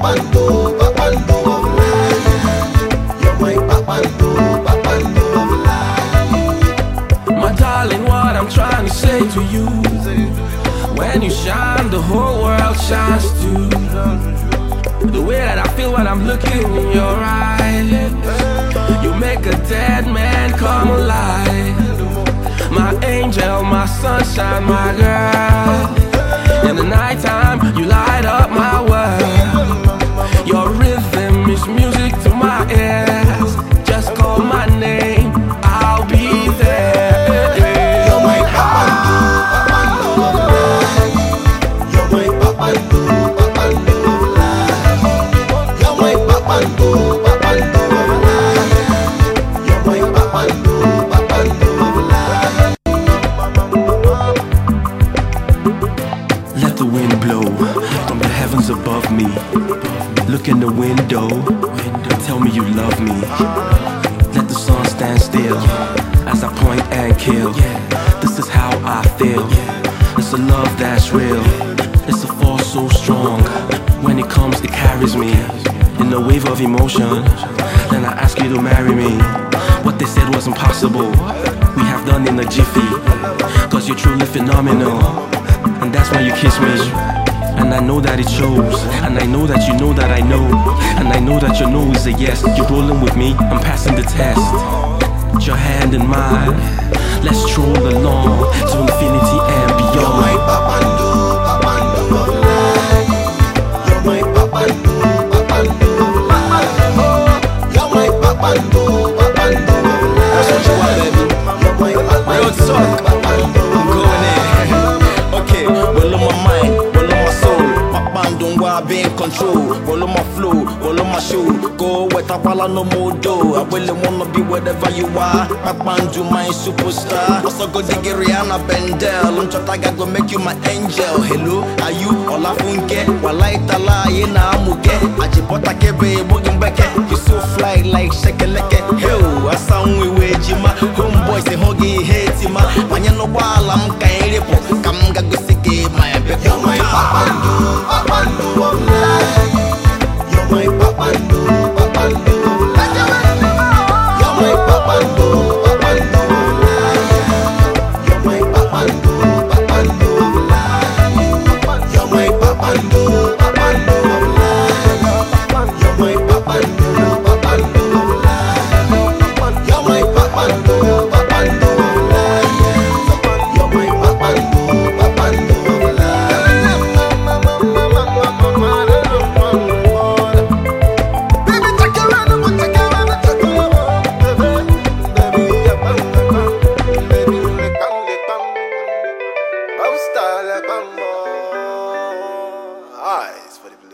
papando, papando of life. You're my papando, papando of life. My darling, what I'm trying to say to you, when you shine, the whole world shines too. The way that I feel when I'm looking in your eyes, you make a dead man come alive. My angel, my sunshine, my girl. In the nighttime, you light up my world. Your rhythm is music to my ears. Just call my name, I'll be there. You're my papando, papando of life. You're my papando, papando of life. You're my papando, papando of life. You're my papando, papando of life. Let the wind blow from the heavens above me. Look in the window and tell me you love me. Let the sun stand still as I point and kill. This is how I feel. It's a love that's real. It's a force so strong. When it comes, it carries me in a wave of emotion. Then I ask you to marry me. What they said was impossible, we have done in a jiffy. Cause you're truly phenomenal, and that's why you kiss me. And I know that it shows, and I know that you know that I know, and I know that your no is a yes. You're rolling with me, I'm passing the test. Put your hand in mine, let's stroll along to infinity and You're my beyond. papando, papando of life. You're my papando, papando of life. You're my papando, papando of life. That's what you want, baby. You're my papando, Real talk. papando of I'm going in. Okay, well on my mind, well on my soul. My band don't want be in control. Well on my flow, well on my show. Go wet up all no more dough. I really wanna be whatever you are. My band do my superstar. Also go dig Rihanna Bendel. I'm trying to make you my angel. Hello, are you all I funke? Walai tala yena amuke. Ajibota kebe bogin beke. You so fly like shekeleke. Hey, I sound we wejima. Homeboy say hogi hate ma. Manya no wala mkairipo. Kamga gusike my baby. You're my papando, papando of life. You're my papando, papando of life. You're my papando, papando of life. You're my papando, papando of life. You're my papando, papando of life. You're my papando, papando of life. You're my papando, papando of life. You're my papando, papando of life. Eyes for the